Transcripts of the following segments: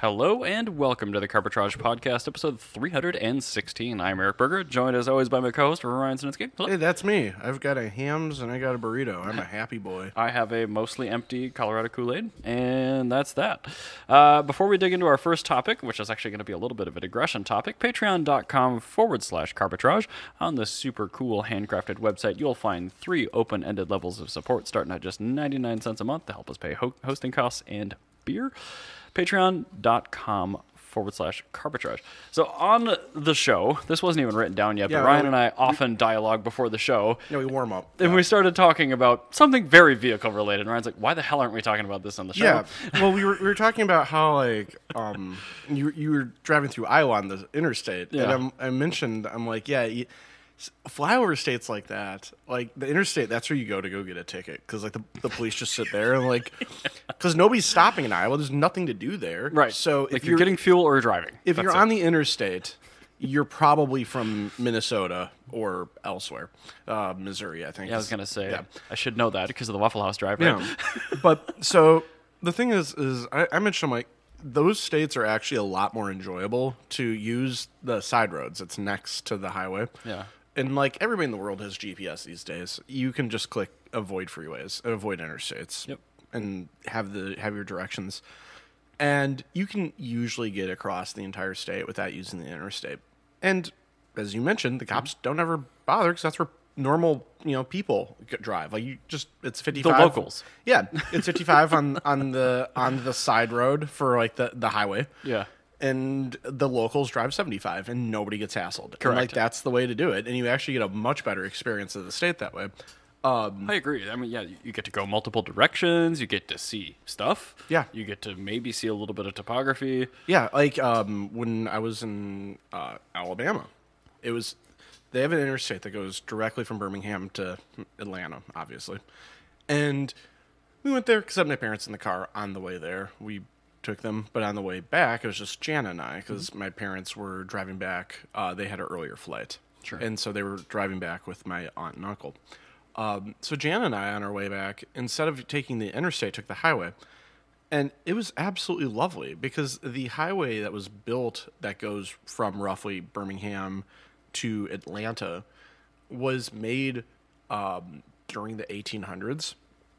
Hello and welcome to the Carbitrage Podcast, episode 316. I'm Eric Berger, joined as always by my co-host Ryan Sinitsky. Hello. Hey, that's me. I've got a Hams and I got a burrito. I'm a happy boy. I have a mostly empty Colorado Kool-Aid, and that's that. Before we dig into our first topic, which is actually going to be a little bit of a digression topic, patreon.com/Carbitrage. On this super cool handcrafted website, you'll find 3 open-ended levels of support starting at just 99 cents a month to help us pay hosting costs and beer. Patreon.com/Carbitrage. So on the show, this wasn't even written down yet, but Ryan and I often dialogue before the show. Yeah, we warm up. And we started talking about something very vehicle related. And Ryan's like, why the hell aren't we talking about this on the show? Yeah. Well, we were talking about how, like, you were driving through Iowa on the interstate. Yeah. And I mentioned, I'm like, yeah, flyover states like that, like the interstate, that's where you go get a ticket. Because, like, the police just sit there and, like, because nobody's stopping in Iowa. There's nothing to do there. Right. So like if you're getting fuel or driving. If you're on the interstate, you're probably from Minnesota or elsewhere. Missouri, I think. Yeah, I was going to say, yeah. I should know that because of the Waffle House drive, right? Yeah. But so the thing is I mentioned, I'm like, those states are actually a lot more enjoyable to use the side roads. It's next to the highway. Yeah. And like everybody in the world has GPS these days. You can just click avoid freeways, avoid interstates, Yep. and have your directions. And you can usually get across the entire state without using the interstate. And as you mentioned, the cops don't ever bother because that's where normal, people drive. Like it's 55. The locals. Yeah, it's 55 on the side road for like the highway. Yeah. And the locals drive 75, and nobody gets hassled. Correct. And, like, that's the way to do it, and you actually get a much better experience of the state that way. I agree. I mean, yeah, you get to go multiple directions. You get to see stuff. Yeah. You get to maybe see a little bit of topography. Yeah, like when I was in Alabama, they have an interstate that goes directly from Birmingham to Atlanta, obviously. And we went there because I had my parents in the car on the way there. We took them, but on the way back, it was just Jan and I, because my parents were driving back. They had an earlier flight. Sure. And so they were driving back with my aunt and uncle. So Jan and I, on our way back, instead of taking the interstate, took the highway. And it was absolutely lovely, because the highway that was built that goes from roughly Birmingham to Atlanta was made during the 1800s.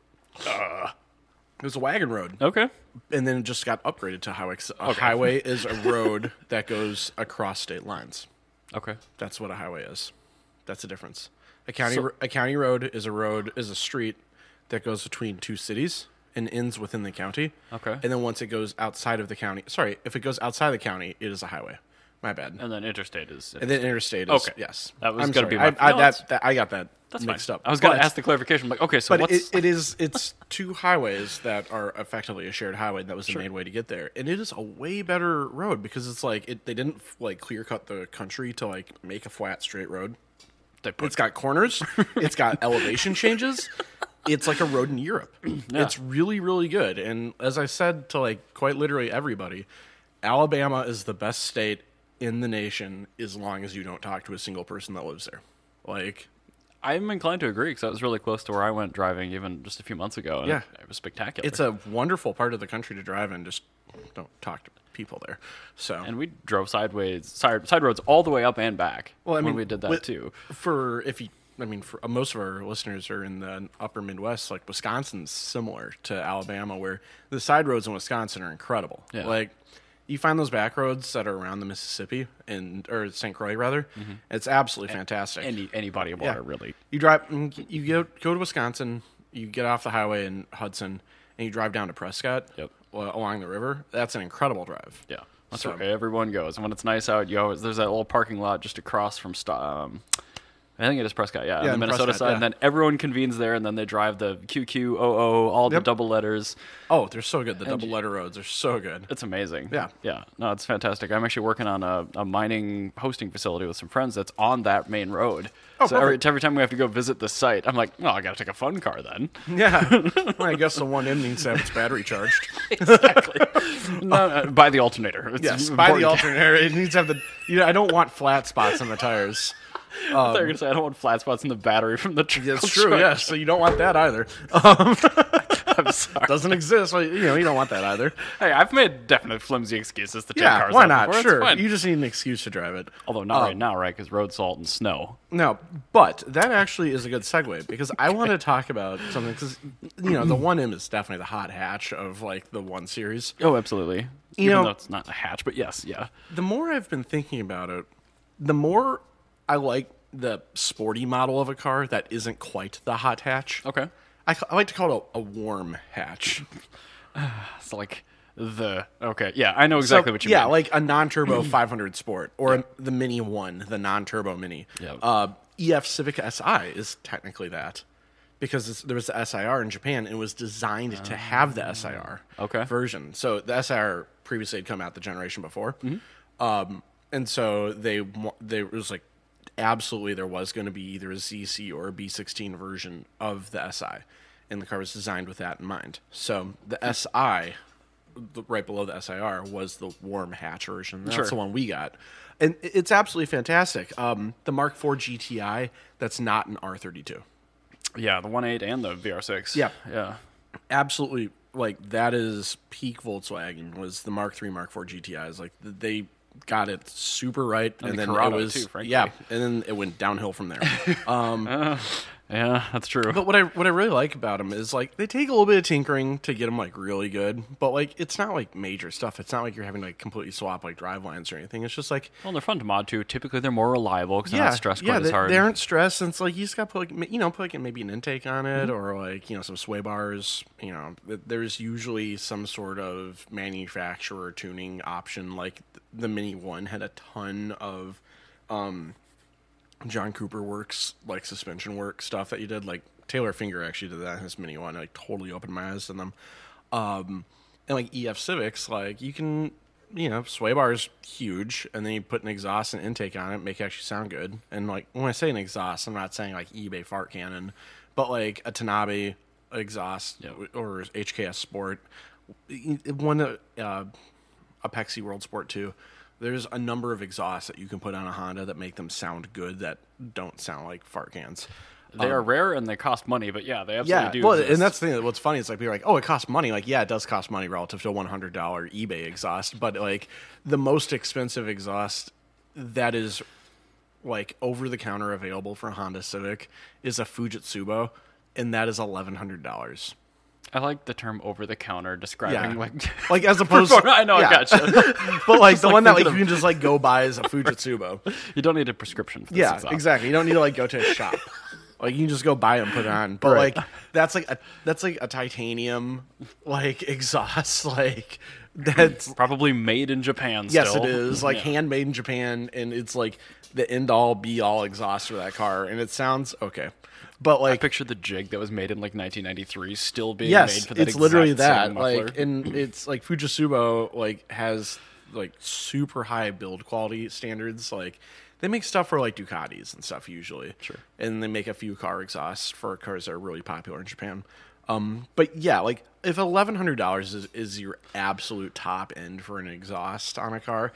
It was a wagon road. Okay. And then it just got upgraded to highway. A highway is a road that goes across state lines. Okay. That's what a highway is. That's the difference. A county road is a street that goes between two cities and ends within the county. Okay. And then once it goes outside of the county, if it goes outside the county, it is a highway. My bad. And then interstate is. And then interstate is, okay. Yes. That was I'm going to be sorry. my... I got that that's mixed fine. up. I was going to ask the clarification. I'm like, okay, so but what's... it's two highways that are effectively a shared highway. That was the main way to get there. And it is a way better road because it's like, they didn't like clear cut the country to like make a flat straight road. It's got corners. It's got elevation changes. It's like a road in Europe. Yeah. It's really, really good. And as I said to like quite literally everybody, Alabama is the best state in the nation as long as you don't talk to a single person that lives there. Like, I'm inclined to agree because that was really close to where I went driving even just a few months ago. And yeah, it was spectacular. It's a wonderful part of the country to drive in. Just don't talk to people there. So, and we drove side roads all the way up and back. Well, I mean, when we did that too. For most of our listeners are in the upper Midwest. Like Wisconsin's similar to Alabama, where the side roads in Wisconsin are incredible. Yeah. Like, you find those back roads that are around the Mississippi or St. Croix rather. Mm-hmm. It's absolutely fantastic. Any body of water, really. You go to Wisconsin, you get off the highway in Hudson, and you drive down to Prescott. Yep. Along the river. That's an incredible drive. Yeah, that's where everyone goes. And when it's nice out, there's that little parking lot just across from I think it is Prescott, on the Minnesota Prescott, side. yeah. And then everyone convenes there, and then they drive the QQOO, all the double letters. Oh, they're so good. The double letter roads are so good. It's amazing. Yeah. Yeah. No, it's fantastic. I'm actually working on a mining hosting facility with some friends that's on that main road. Oh, so every time we have to go visit the site, I'm like, I got to take a fun car then. Yeah. Well, I guess the one M needs to have its battery charged. Exactly. By the alternator. It's yes, important. by the alternator. It needs to have I don't want flat spots on the tires. I thought you were going to say, I don't want flat spots in the battery from the truck. That's true, yeah. So you don't want that either. I'm sorry. Doesn't exist. Well, you don't want that either. Hey, I've made definite flimsy excuses to take Yeah, cars why out not? before. It's Sure. fine. You just need an excuse to drive it. Although not right now, right? Because road salt and snow. No, but that actually is a good segue because I want to talk about something because the 1M is definitely the hot hatch of like the 1 Series. Oh, absolutely. You Even know- though it's not a hatch, but yes, yeah. The more I've been thinking about it, the more I like the sporty model of a car that isn't quite the hot hatch. Okay. I like to call it a warm hatch. So like okay, yeah, I know exactly what you mean. Yeah, like a non-turbo 500 Sport or the Mini 1, the non-turbo Mini. Yeah. EF Civic Si is technically that because there was the SIR in Japan and it was designed to have the SIR Okay. version. So the SIR previously had come out the generation before. And so they was like absolutely there was going to be either a ZC or a B16 version of the SI, and the car was designed with that in mind. So the SI, right below the SIR, was the warm hatch version. That's Sure. the one we got, and it's absolutely fantastic. The Mark IV GTI, that's not an R32. Yeah, the 1.8 and the VR6. Yeah. Yeah. Absolutely, like that is peak Volkswagen. Was the Mark III, Mark IV GTIs like they got it super right, and the then Corrado, it was too, frankly. yeah, and then it went downhill from there. Yeah, that's true. But what I really like about them is like they take a little bit of tinkering to get them like really good, but like it's not like major stuff. It's not like you're having to like completely swap like drive lines or anything. It's just like Well, they're fun to mod too. Typically, they're more reliable because they're not stressed quite as hard. they aren't stressed. And it's like you just got to put like put like maybe an intake on it or like some sway bars. There's usually some sort of manufacturer tuning option. Like the Mini 1 had a ton of John Cooper Works, like suspension work stuff that you did. Like Taylor Finger actually did that in his Mini 1. Like totally opened my eyes to them. And like EF Civics, like you can, sway bars huge, and then you put an exhaust and intake on it, make it actually sound good. And like when I say an exhaust, I'm not saying like eBay fart cannon, but like a Tanabe exhaust or HKS Sport, one Apexi World Sport 2. There's a number of exhausts that you can put on a Honda that make them sound good that don't sound like fart cans. They are rare and they cost money, but yeah, they absolutely do. Well, exist. and that's the thing. What's funny is like people are like, oh, it costs money. Like, yeah, it does cost money relative to a $100 eBay exhaust, but like the most expensive exhaust that is like over the counter available for a Honda Civic is a Fujitsubo, and that is $1,100. I like the term over the counter describing like as opposed to I know, I gotcha. but like the one that like thinking you can just like go buy is a Fujitsubo. You don't need a prescription for this Yeah, exhaust. exactly. You don't need to like go to a shop. Like you can just go buy them, put it on. But Right. like that's like a titanium like exhaust like that's Probably made in Japan yes still. it is like Yeah. handmade in Japan, and it's like the end all be all exhaust for that car, and it sounds okay. But I like picture the jig that was made in like 1993 still being yes, made for that it's literally exact that. same muffler. Like, and it's like Fujitsubo like has like super high build quality standards. Like they make stuff for like Ducatis and stuff usually. Sure. And they make a few car exhausts for cars that are really popular in Japan. But yeah, like if $1,100 is your absolute top end for an exhaust on a car,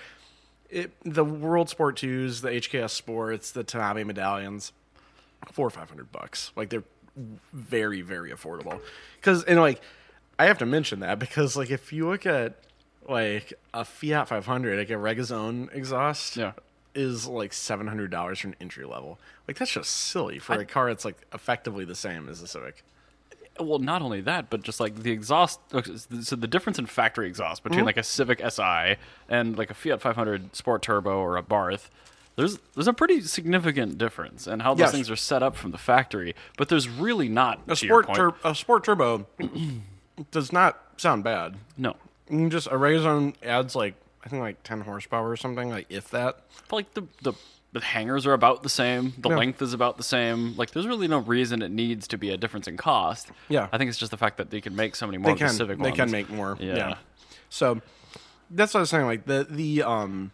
the World Sport 2s, the HKS Sports, the Tanabe medallions, $400 or $500. Like they're very, very affordable. And like I have to mention that because like if you look at like a Fiat 500, like a Regazzone exhaust, Yeah. is like $700 for an entry level. Like that's just silly for a car that's like effectively the same as the Civic. Well, not only that, but just like the exhaust. So the difference in factory exhaust between like a Civic Si and like a Fiat 500 Sport Turbo or a Barth, there's a pretty significant difference in how those Yes. things are set up from the factory. But there's really not. A to your Sport point. a Sport Turbo does not sound bad. No, You can just a Regazzone adds like I think like 10 horsepower or something, like if that. but like the hangers are about the same. The length is about the same. Like there's really no reason it needs to be a difference in cost. Yeah. I think it's just the fact that they can make so many more of the Civic They ones. can make more. Yeah. Yeah. So that's what I was saying. Like the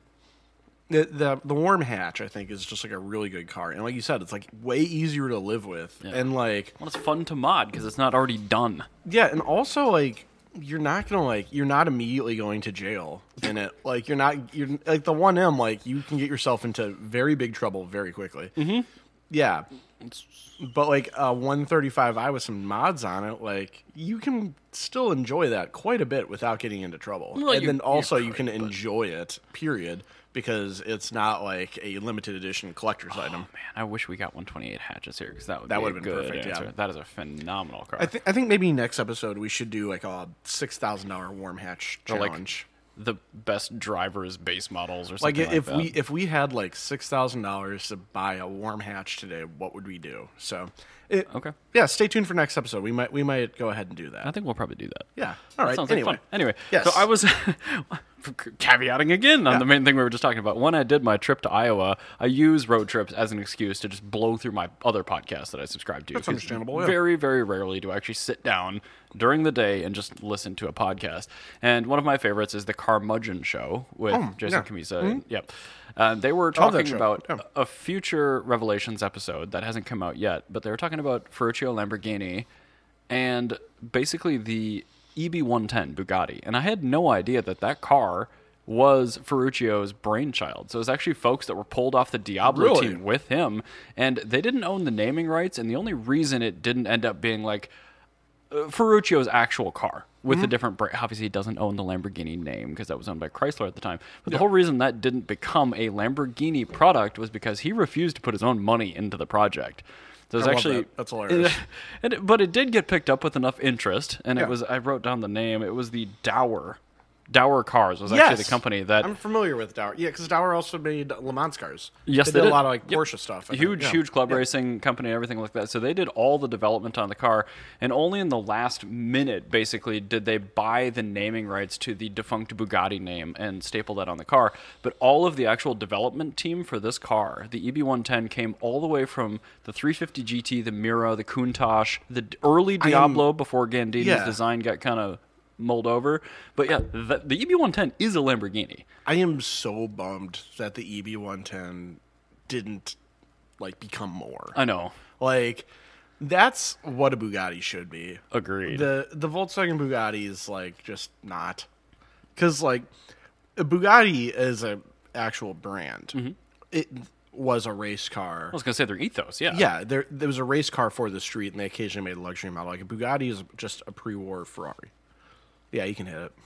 warm hatch, I think, is just like a really good car, and like you said, it's like way easier to live with, and like Well, it's fun to mod because it's not already done. yeah, and also like you're not immediately going to jail in it. Like you're like the 1M, like you can get yourself into very big trouble very quickly. Mm-hmm. Yeah. But like a 135i with some mods on it, like you can still enjoy that quite a bit without getting into trouble. Well, and you- then you also could, you can but- enjoy it, period, because it's not like a limited edition collector's item. Man, I wish we got 128 hatches here because that would That be a would've been good perfect, yeah. answer. That is a phenomenal car. I think maybe next episode we should do like a $6,000 warm hatch Or, like, challenge. the best drivers base models or Like something like if that. if we had like $6,000 to buy a warm hatch today, what would we do? So, Okay. yeah, stay tuned for next episode. We might go ahead and do that. I think we'll probably do that. Yeah. All right. Sounds Anyway. like fun. Anyway, Yes. so I was caveating again on Yeah. the main thing we were just talking about. When I did my trip to Iowa, I use road trips as an excuse to just blow through my other podcasts that I subscribe to. That's 'Cause understandable, yeah. Very, very rarely do I actually sit down during the day and just listen to a podcast. And one of my favorites is the Carmudgeon Show with Jason yeah. Camisa. Yep. They were love that talking show. about Yeah. a future Revelations episode that hasn't come out yet, but they were talking about Ferruccio Lamborghini and basically the EB110 Bugatti. And I had no idea that that car was Ferruccio's brainchild. So it was actually folks that were pulled off the Diablo Really? team with him, and they didn't own the naming rights, and the only reason it didn't end up being like Ferruccio's actual car with a different brand. Obviously, he doesn't own the Lamborghini name because that was owned by Chrysler at the time. But the whole reason that didn't become a Lamborghini product was because he refused to put his own money into the project. So it was I love actually that. That's hilarious. but it did get picked up with enough interest, and Yeah. it was. I wrote down the name. It was the Dower Cars was actually the company that. I'm familiar with Dower. Yeah, because Dower also made Le Mans cars. Yes, they they did did. a lot of like Yep. Porsche stuff. I think. Huge, Yeah. huge club Yeah. racing company and everything like that. So they did all the development on the car, and only in the last minute, basically, did they buy the naming rights to the defunct Bugatti name and staple that on the car. But all of the actual development team for this car, the EB110, came all the way from the 350 GT, the Mira, the Countach, the early Diablo before Gandini's Yeah. design got kind of mulled over. But yeah, the EB110 is a Lamborghini. I am so bummed that the EB110 didn't like become more. I know. Like that's what a Bugatti should be. Agreed. The Volkswagen Bugatti is like just not, because like a Bugatti is a actual brand. Mm-hmm. It was a race car. I was going to say their ethos, yeah. Yeah, there was a race car for the street, and they occasionally made a luxury model. Like a Bugatti is just a pre-war Ferrari. Yeah, you can hit it.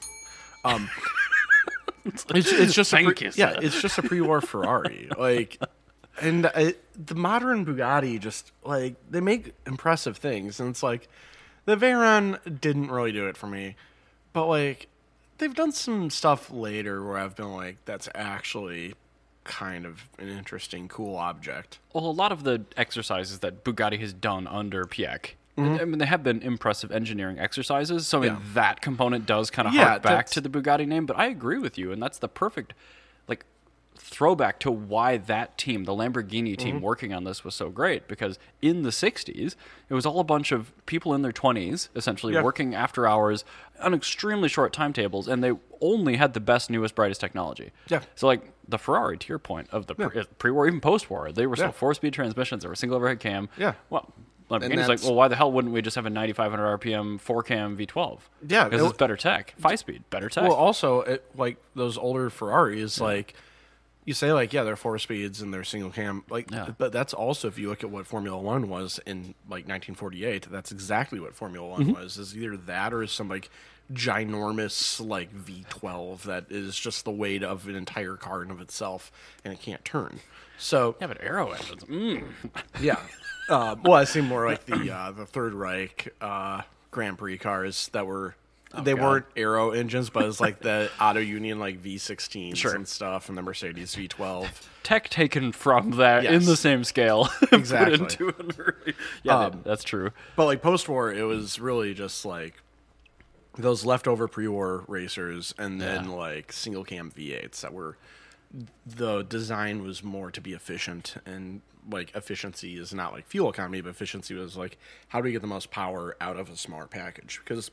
It's just Thank you, yeah, sir. it's just a pre-war Ferrari. Like, and the modern Bugatti just like they make impressive things, and it's like the Veyron didn't really do it for me, but like they've done some stuff later where I've been like, that's actually kind of an interesting, cool object. Well, a lot of the exercises that Bugatti has done under Piech, I mean, they have been impressive engineering exercises. So I mean, Mm-hmm. Yeah. that component does kind of Yeah, hark back that's- to the Bugatti name. But I agree with you, and that's the perfect like throwback to why that team, the Lamborghini team, Mm-hmm. working on this was so great. Because in the '60s, it was all a bunch of people in their 20s, essentially Yeah. working after hours on extremely short timetables, and they only had the best, newest, brightest technology. Yeah. So like the Ferrari, to your point, of the pre-war, even post-war, they were still Yeah. 4-speed transmissions. They were single overhead cam. Yeah. Well, Lamborghini's like, that's- well, why the hell wouldn't we just have a 9,500 RPM 4-cam V12? Yeah, because it- it's better tech, 5-speed, better tech. Well, also, like those older Ferraris, like you say, like yeah, they're 4 speeds and they're single cam, like, Yeah. but that's also if you look at what Formula One was in like 1948, that's exactly what Formula Mm-hmm. One was. Is either that or some like ginormous like V12 that is just the weight of an entire car in of itself and it can't turn. So yeah, but aero engines. yeah, well, I see more like the Third Reich Grand Prix cars that were. They God. weren't aero engines, but it's like the Auto Union like V16s Sure. and stuff, and the Mercedes V12. Tech taken from that in Yes. the same scale. Exactly. Put into an early... Yeah, that's true. But like post-war, it was really just like those leftover pre-war racers, and then Yeah. like single cam V8s that were. The design was more to be efficient, and like efficiency is not like fuel economy, but efficiency was like how do we get the most power out of a smaller package? Because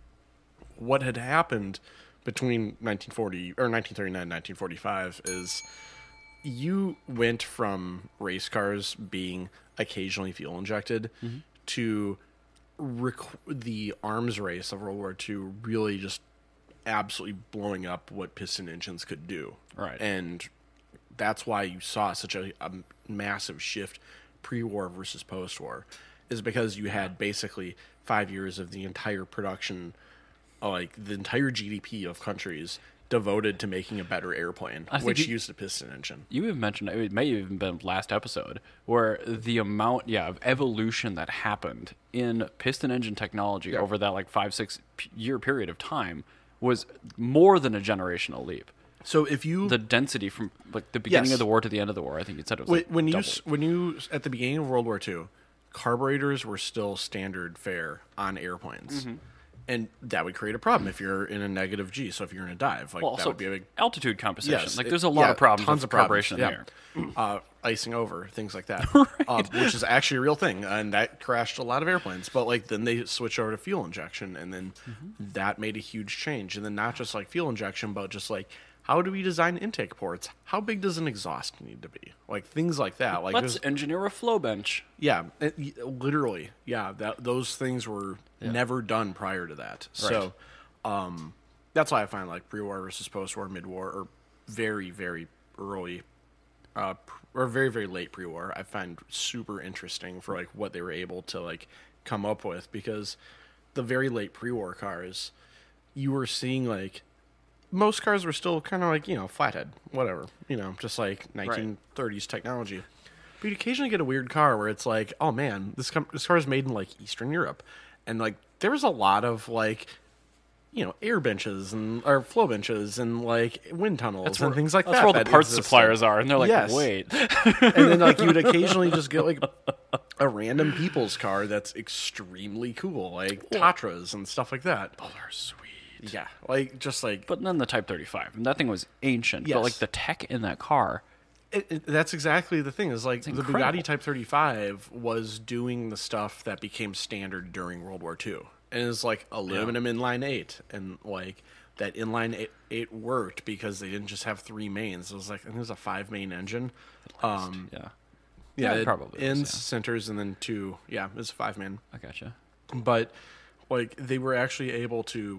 what had happened between 1940 or 1939 and 1945 is you went from race cars being occasionally fuel injected to the arms race of World War II really just absolutely blowing up what piston engines could do. Right. And that's why you saw such a massive shift pre-war versus post-war, is because you had basically 5 years of the entire production, like the entire GDP of countries devoted to making a better airplane, which used a piston engine. You have mentioned, it may have even been last episode, where the amount, of evolution that happened in piston engine technology over that like 5-6 year period of time was more than a generational leap. So if you The density from like the beginning of the war to the end of the war, I think you said it was like when doubled. you at the beginning of World War II, carburetors were still standard fare on airplanes. And that would create a problem if you're in a negative G. So if you're in a dive, like that would be a big altitude compensation. Yes, like there's a lot of problems tons with of problems, carburation in the air. icing over, things like that, which is actually a real thing, and that crashed a lot of airplanes. But like then they switched over to fuel injection, and then that made a huge change. And then not just like fuel injection, but just like how do we design intake ports? How big does an exhaust need to be? Like things like that. Like Let's engineer a flow bench. yeah, literally, yeah. Those things were never done prior to that. So, that's why I find like pre-war versus post-war, mid-war, or very, very early, or very, very late pre-war. I find super interesting for like what they were able to like come up with, because the very late pre-war cars, you were seeing like most cars were still kind of like flathead, whatever, just like 1930s technology. But you'd occasionally get a weird car where it's like, oh man, this car is made in like Eastern Europe, and like there was a lot of like, air benches or flow benches and like wind tunnels and things like that. That's where all the parts existed. suppliers are, and they're like, Yes. wait. And then like you'd occasionally just get like a random people's car that's extremely cool, like Tatras and stuff like that. Oh, they're sweet. Yeah, like just like. But then the Type 35, and that thing was ancient. Yes. But like the tech in that car, That's exactly the thing. Is like the incredible. Bugatti Type 35 was doing the stuff that became standard during World War II, and it's like aluminum inline 8, and like that inline 8 worked because they didn't just have 3 mains. It was like, I think it was a 5-main engine. yeah, Yeah, it probably is, ends, centers, and then 2. Yeah, it's a 5-man. I gotcha. But like they were actually able to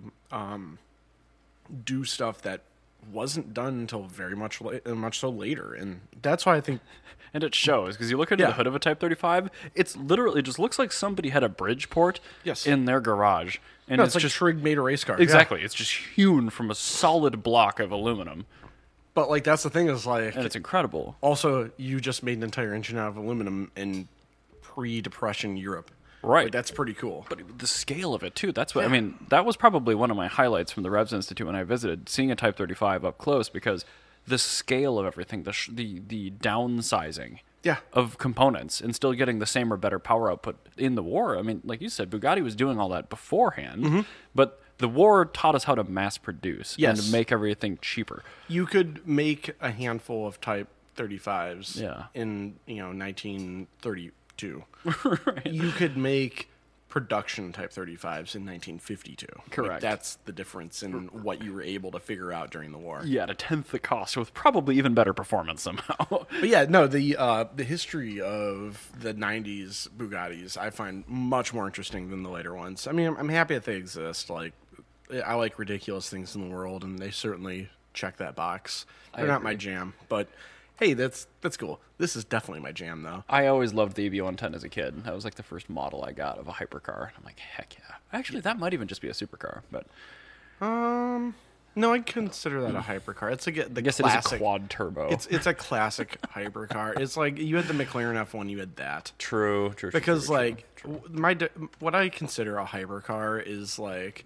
do stuff that wasn't done until very much so later, and that's why I think. And it shows, because you look into the hood of a Type 35, it's literally just looks like somebody had a Bridgeport in their garage. And No, it's like just Trigg made a race car. exactly. It's just hewn from a solid block of aluminum, But like that's the thing is like and it's incredible. also you just made an entire engine out of aluminum in pre-depression Europe. Right. Like, that's pretty cool. But the scale of it too. That's what I mean. That was probably one of my highlights from the Revs Institute when I visited, seeing a Type 35 up close, because the scale of everything, the downsizing of components, and still getting the same or better power output in the war. I mean, like you said, Bugatti was doing all that beforehand, but the war taught us how to mass produce and to make everything cheaper. You could make a handful of Type 35s in 1932. Right. You could make production Type 35s in 1952. Correct. Like, that's the difference in what you were able to figure out during the war. Yeah, at a tenth the cost, with probably even better performance somehow. But yeah, no, the history of the 90s Bugattis I find much more interesting than the later ones. I mean, I'm happy that they exist. Like, I like ridiculous things in the world, and they certainly check that box. They're not my jam, but hey, that's cool. This is definitely my jam, though. I always loved the EB110 as a kid. That was like the first model I got of a hypercar. I'm like, heck yeah. Actually, that might even just be a supercar, but No, I'd consider that a hypercar. It's like I guess classic, it is a quad turbo. It's a classic hypercar. It's like you had the McLaren F1, you had that. True. Because what I consider a hypercar is like,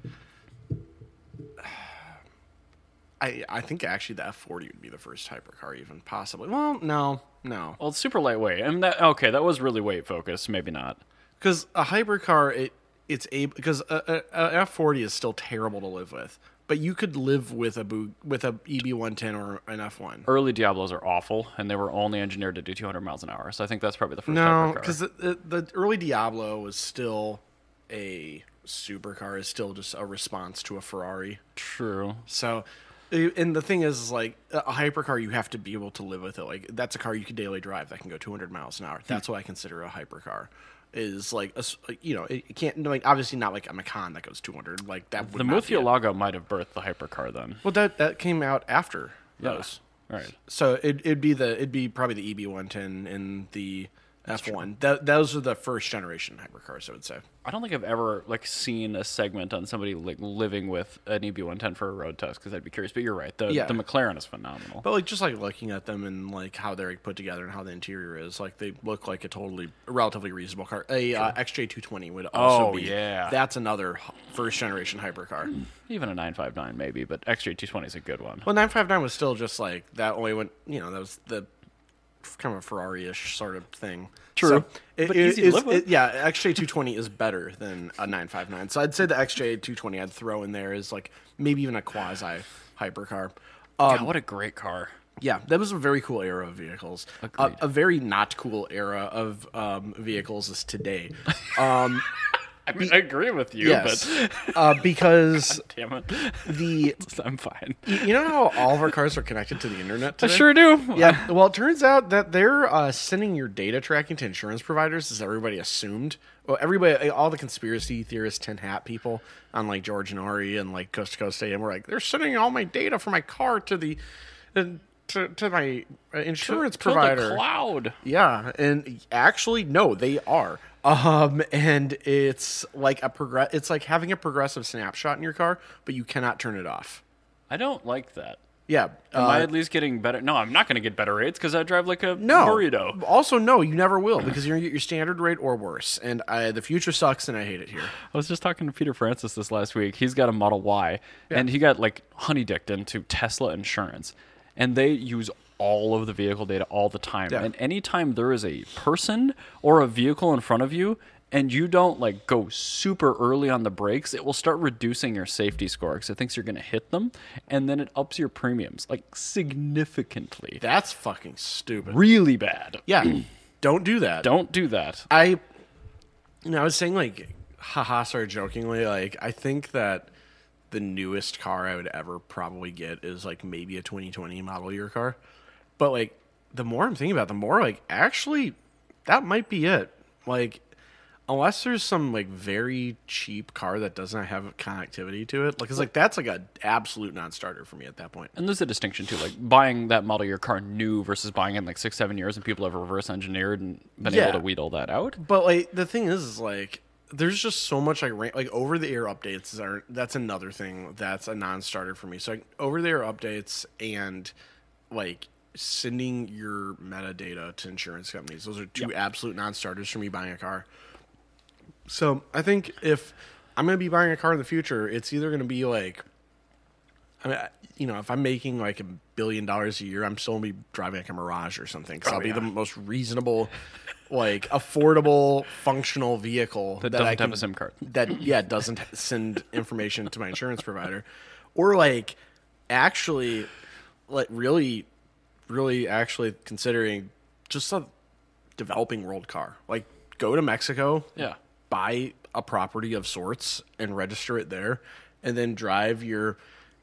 I think actually the F40 would be the first hypercar, even possibly. Well, no, Well, it's super lightweight. I mean, that was really weight focused. Maybe not. because a hypercar it's able, because a F40 is still terrible to live with, but you could live with a EB110 or an F1. Early Diablos are awful, and they were only engineered to do 200 miles an hour. So I think that's probably the first No, hypercar. because the early Diablo was still a supercar, is still just a response to a Ferrari. True. So, and the thing is like a hypercar, you have to be able to live with it. Like that's a car you can daily drive that can go 200 miles an hour. That's what I consider a hypercar. Is like it can't, like, obviously not like a Macan that goes 200. Like that. Would The not be it. Murcielago might have birthed the hypercar then. Well, that came out after those. Right. So it'd be probably the EB110 and the F1. Those are the first generation hypercars, I would say. I don't think I've ever seen a segment on somebody living with an EB110 for a road test because I'd be curious. But you're right. The McLaren is phenomenal. But just looking at them and how they're put together and how the interior is, they look like a relatively reasonable car. A XJ220 would also be. Yeah. That's another first generation hypercar. Even a 959 maybe, but XJ220 is a good one. Well, 959 was still just that only went. That was the kind of a Ferrari-ish sort of thing. True. So but easy to live with. XJ220 is better than a 959. So I'd say the XJ220 I'd throw in there is maybe even a quasi hypercar. God, what a great car. Yeah, that was a very cool era of vehicles. A very not cool era of vehicles is today. I mean, I agree with you, yes, but because God damn it, I'm fine. You know how all of our cars are connected to the internet today? I sure do. Yeah. Well, it turns out that they're sending your data tracking to insurance providers, as everybody assumed. Well, all the conspiracy theorists, tin hat people on George and Ari and Coast to Coast AM were they're sending all my data from my car to the to my insurance provider. To the cloud. Yeah, and actually, no, they are. And it's it's like having a progressive snapshot in your car, but you cannot turn it off. I don't like that. Yeah. Am I at least getting better? No, I'm not going to get better rates because I drive like a burrito. Also, no, you never will because you're going to get your standard rate or worse. And the future sucks and I hate it here. I was just talking to Peter Francis this last week. He's got a Model Y and he got honey-dicked into Tesla insurance. And they use all of the vehicle data all the time. Yeah. And anytime there is a person or a vehicle in front of you and you don't go super early on the brakes, it will start reducing your safety score because it thinks you're going to hit them, and then it ups your premiums significantly. That's fucking stupid. Really bad. Yeah. Don't do that. Don't do that. I was saying haha, sort of jokingly, I think that the newest car I would ever probably get is maybe a 2020 model year car. But the more I'm thinking about it, the more actually that might be it. Unless there's some very cheap car that doesn't have connectivity to it, because that's an absolute non-starter for me at that point. And there's a distinction too, buying that model year car new versus buying it in 6-7 years, and people have reverse engineered and been able to weed all that out. But the thing is there's just so much over the air updates that's another thing that's a non-starter for me. So over the air updates and sending your metadata to insurance companies, those are two absolute non-starters for me buying a car. So I think if I'm going to be buying a car in the future, it's either going to be if I'm making $1 billion a year, I'm still going to be driving a Mirage or something because I'll be the most reasonable, affordable, functional vehicle that doesn't have a SIM card. That doesn't send information to my insurance provider, or actually, really, really actually considering just a developing world car. Go to Mexico. Yeah. Buy a property of sorts and register it there, and then drive your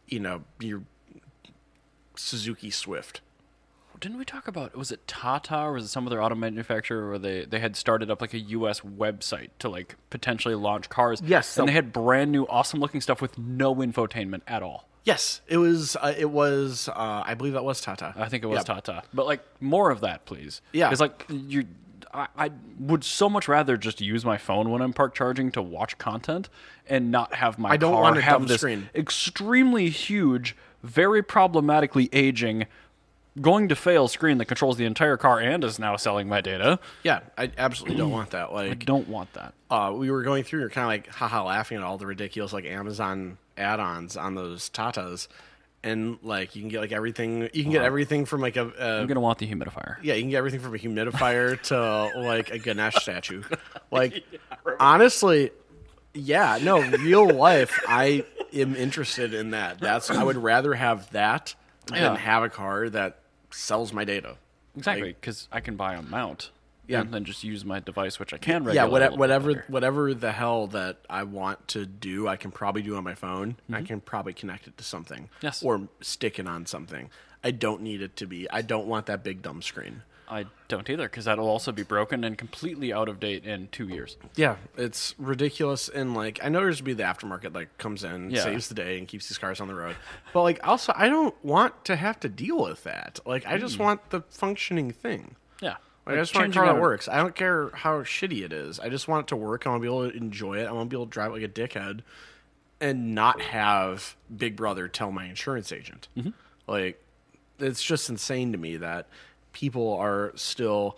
Suzuki Swift. Didn't we talk about, was it Tata or was it some other auto manufacturer where they had started up a US website to potentially launch cars? Yes. And they had brand new awesome looking stuff with no infotainment at all. Yes, it was. I believe that was Tata. I think it was Tata. But more of that, please. Yeah. Because I would so much rather just use my phone when I'm park charging to watch content and not have my car have this extremely huge, very problematically aging, going to fail screen that controls the entire car and is now selling my data. Yeah, I absolutely don't want that. I don't want that. We were going through, you're kind of haha laughing at all the ridiculous Amazon add-ons on those Tatas. And you can get everything. You can get everything from I'm gonna want the humidifier. Yeah, you can get everything from a humidifier to a Ganesh statue. Honestly, yeah, no, real life. I am interested in that. I would rather have that than have a car that sells my data. Exactly, because I can buy a mount. Yeah. And then just use my device, which I can regulate. Yeah, whatever the hell that I want to do, I can probably do on my phone. Mm-hmm. I can probably connect it to something. Yes. Or stick it on something. I don't need it to be. I don't want that big dumb screen. I don't either, because that'll also be broken and completely out of date in 2 years. Yeah, it's ridiculous. And I know there's be the aftermarket comes in, saves the day, and keeps these cars on the road. But also, I don't want to have to deal with that. I just want the functioning thing. Yeah. Like, I just want a car that works. I don't care how shitty it is. I just want it to work. I want to be able to enjoy it. I want to be able to drive it like a dickhead and not have Big Brother tell my insurance agent. Mm-hmm. Like, it's just insane to me that people are still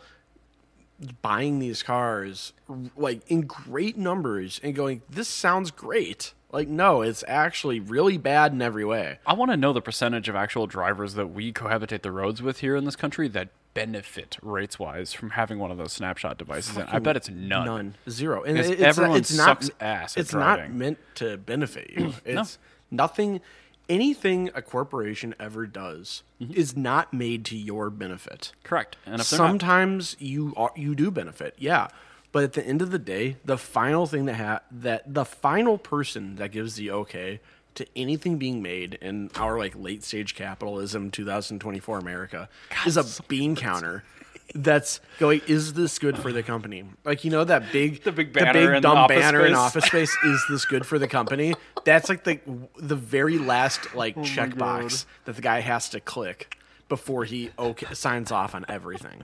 buying these cars like in great numbers and going, this sounds great. Like, no, it's actually really bad in every way. I want to know the percentage of actual drivers that we cohabitate the roads with here in this country that benefit rates-wise from having one of those snapshot devices. And I bet it's none. Zero. And everyone it's sucks not, ass at it's driving. not meant to benefit you. It's nothing. Anything a corporation ever does is not made to your benefit. Correct. And if sometimes you do benefit, yeah. But at the end of the day, the final thing that the final person that gives the okay to anything being made in our like late stage capitalism 2024 America is a bean counter that's going, is this good for the company? Like, you know, that big the big dumb banner in Office Space, is this good for the company? That's like the very last like checkbox that the guy has to click before he signs off on everything.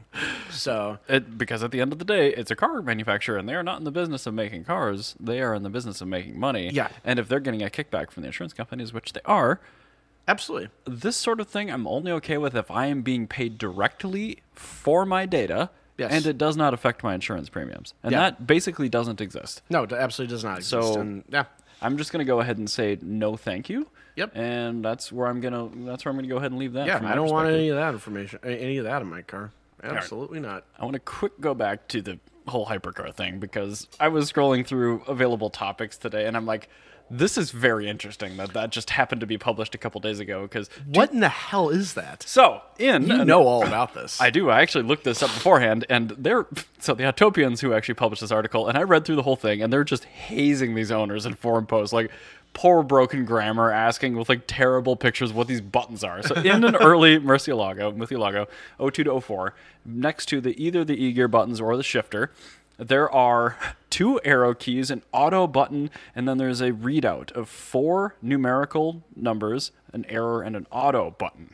So because at the end of the day, it's a car manufacturer, and they are not in the business of making cars. They are in the business of making money. Yeah. And if they're getting a kickback from the insurance companies, which they are, absolutely, this sort of thing I'm only okay with if I am being paid directly for my data, and it does not affect my insurance premiums. And that basically doesn't exist. No, it absolutely does not exist. So and, I'm just going to go ahead and say no, thank you. Yep. And that's where I'm gonna go ahead and leave that. Yeah, I don't want any of that information, any of that in my car. Absolutely not. I want to quick go back to the whole hypercar thing because I was scrolling through available topics today, and I'm like, this is very interesting that just happened to be published a couple days ago. Because what in the hell is that? So you know all about this. I do. I actually looked this up beforehand, and the Autopians who actually published this article, and I read through the whole thing, and they're just hazing these owners in forum posts, like poor broken grammar, asking with like terrible pictures of what these buttons are. So in an early Murcielago 02 to 04, next to either the e-gear buttons or the shifter, there are 2 arrow keys, an auto button, and then there's a readout of 4 numerical numbers, an error, and an auto button.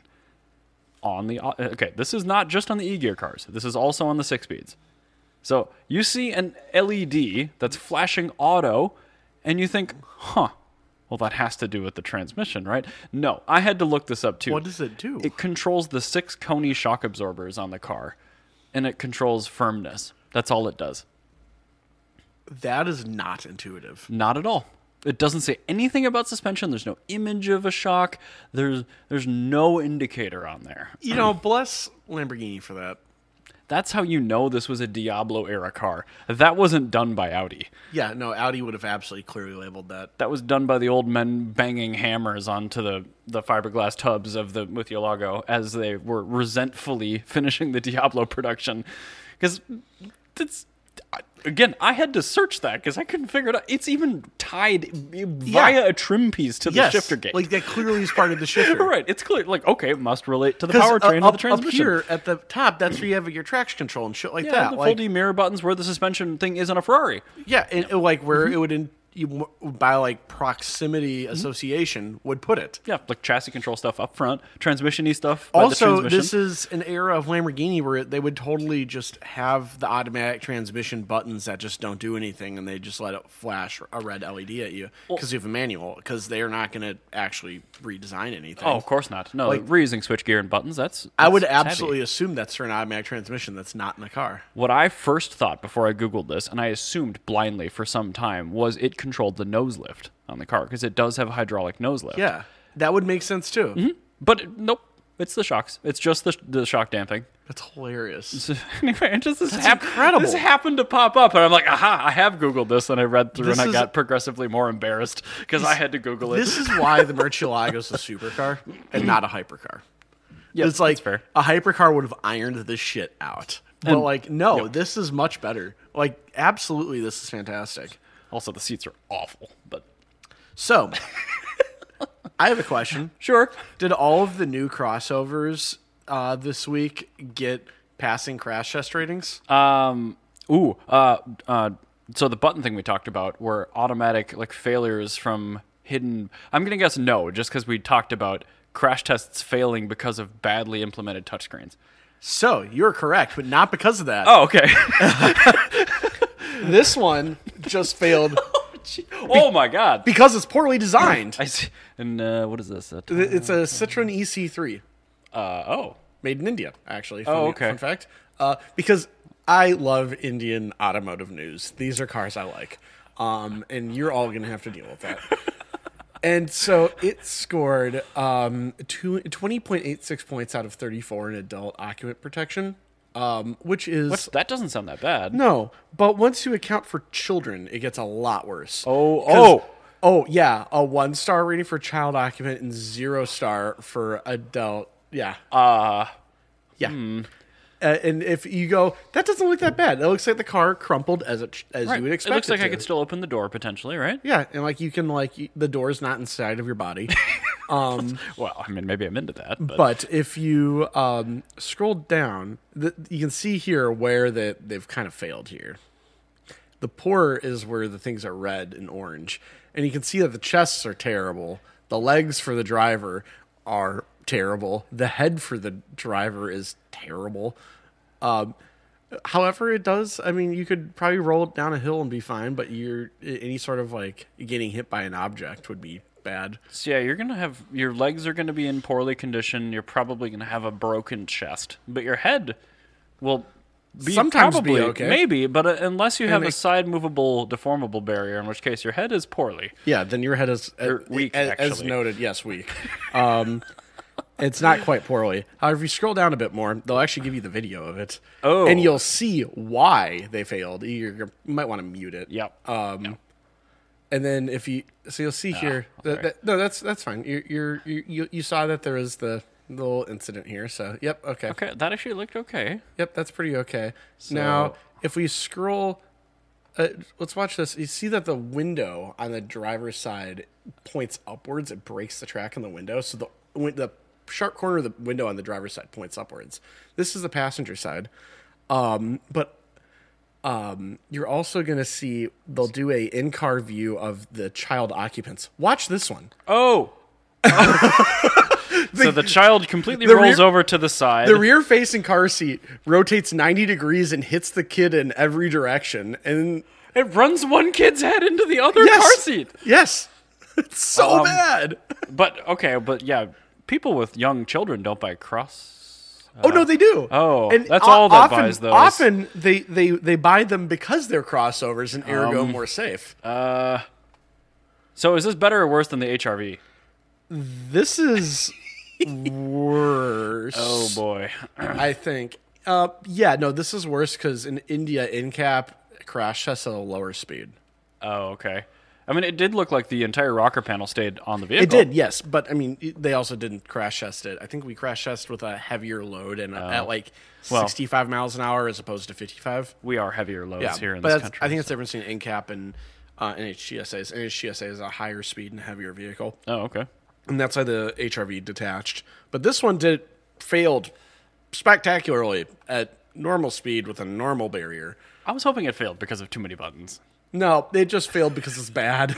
This is not just on the e-gear cars. This is also on the 6-speeds. So you see an LED that's flashing auto, and you think, well, that has to do with the transmission, right? No, I had to look this up too. What does it do? It controls the 6 Koni shock absorbers on the car, and it controls firmness. That's all it does. That is not intuitive. Not at all. It doesn't say anything about suspension. There's no image of a shock. There's no indicator on there. You know, bless Lamborghini for that. That's how you know this was a Diablo-era car. That wasn't done by Audi. Yeah, no, Audi would have absolutely clearly labeled that. That was done by the old men banging hammers onto the fiberglass tubs of the Murcielago as they were resentfully finishing the Diablo production. Because again, I had to search that because I couldn't figure it out. It's even tied via a trim piece to the shifter gate. Like that clearly is part of the shifter. Right, it's clear. Like, okay, it must relate to the powertrain or the transmission. Up here at the top, that's where you have your traction control and shit like that. The folding mirror buttons where the suspension thing is on a Ferrari. Yeah, and like where it would you by like proximity association would put it. Yeah, like chassis control stuff up front, transmission-y stuff. Also, this is an era of Lamborghini where they would totally just have the automatic transmission buttons that just don't do anything, and they just let it flash a red LED at you because you have a manual, because they are not going to actually redesign anything. Oh, of course not. No, like, reusing switchgear and buttons, that's I would absolutely assume that's for an automatic transmission that's not in the car. What I first thought before I Googled this, and I assumed blindly for some time, was it controlled the nose lift on the car, because it does have a hydraulic nose lift. Yeah, that would make sense too. Mm-hmm. But nope, it's the shocks. It's just the shock damping. That's hilarious. Anyway, this incredible. This happened to pop up, and I'm like, aha, I have Googled this, and I read through, and I got progressively more embarrassed because I had to Google it. This is why the Murcielago is a supercar and not a hypercar. Yeah, it's like fair. A hypercar would have ironed this shit out. But like, no, this is much better. Like, absolutely, this is fantastic. Also, the seats are awful, but... So, I have a question. Sure. Did all of the new crossovers this week get passing crash test ratings? So the button thing we talked about were automatic like failures from hidden... I'm going to guess no, just because we talked about crash tests failing because of badly implemented touchscreens. So you're correct, but not because of that. Oh, okay. This one just failed Oh my god. because it's poorly designed. I see. And what is this? It's a Citroen EC3, Oh. made in India, actually. Okay. Fun fact. Because I love Indian automotive news. These are cars I like. And you're all going to have to deal with that. And so it scored 20.86 points out of 34 in adult occupant protection, which is... That doesn't sound that bad. No, but once you account for children, it gets a lot worse. Oh, Yeah, a 1-star rating for child occupant and 0-star for adult. Yeah. Yeah. And if you go, that doesn't look that bad. It looks like the car crumpled as right. you would expect. It looks like to. I could still open the door potentially, right? Yeah, and like you can the door's not inside of your body. Well, I mean, maybe I'm into that, But if you scroll down, you can see here where they've kind of failed here. The pour is where the things are red and orange, and you can see that the chests are terrible. The legs for the driver are terrible. The head for the driver is terrible. However, it does. I mean, you could probably roll it down a hill and be fine, but any sort of like getting hit by an object would be bad. So yeah, you're gonna have your legs are gonna be in poorly condition. You're probably gonna have a broken chest, but your head will be Sometimes probably be okay. maybe. But unless you have a side movable, deformable barrier, in which case your head is poorly. Yeah, then your head is weak, as actually. noted. Yes, weak. It's not quite poorly. However, if you scroll down a bit more, they'll actually give you the video of it. Oh. And you'll see why they failed. You might want to mute it. Yep. And then you'll see here. No, that's fine. You saw that there was the little incident here. So yep. Okay. Okay, that actually looked okay. Yep, that's pretty okay. Now, if we scroll, let's watch this. You see that the window on the driver's side points upwards. It breaks the track in the window. So the sharp corner of the window on the driver's side points upwards. This is the passenger side. But you're also going to see they'll do a in-car view of the child occupants. Watch this one. Oh. So the child completely rolls over to the side. The rear-facing car seat rotates 90 degrees and hits the kid in every direction. And it runs one kid's head into the other car seat. Yes. It's so bad. But yeah, people with young children don't buy cross. Oh no, they do. Oh, and that's all that buys those. Often they buy them because they're crossovers and ergo more safe. So is this better or worse than the HRV? This is worse. Oh boy, I think. This is worse because in India, in-cap crash tests at a lower speed. Oh, okay. I mean, it did look like the entire rocker panel stayed on the vehicle. It did, yes, but I mean, they also didn't crash test it. I think we crash tested with a heavier load and at 65 miles an hour as opposed to 55. We are heavier loads here in this country. I think it's the difference between in-cap and NHTSAs. NHTSA is a higher speed and heavier vehicle. Oh, okay. And that's why the HRV detached. But this one failed spectacularly at normal speed with a normal barrier. I was hoping it failed because of too many buttons. No, it just failed because it's bad.